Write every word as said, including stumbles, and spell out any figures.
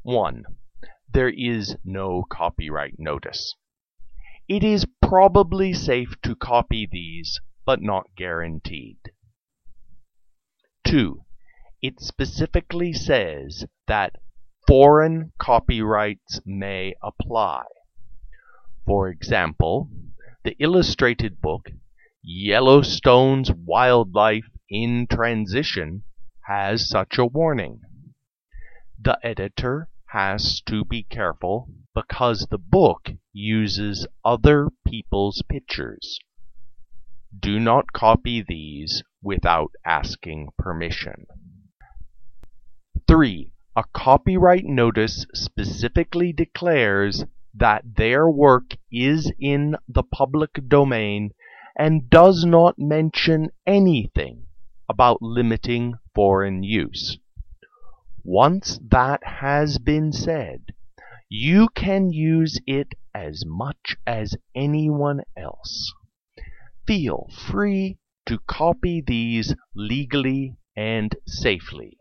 one. There is no copyright notice. It is probably safe to copy these, but not guaranteed. two. It specifically says that foreign copyrights may apply. For example, the illustrated book Yellowstone's Wildlife in Transition has such a warning. The editor has to be careful because the book uses other people's pictures. Do not copy these without asking permission. three. A copyright notice specifically declares that their work is in the public domain and does not mention anything about limiting foreign use. Once that has been said, you can use it as much as anyone else. Feel free to copy these legally and safely.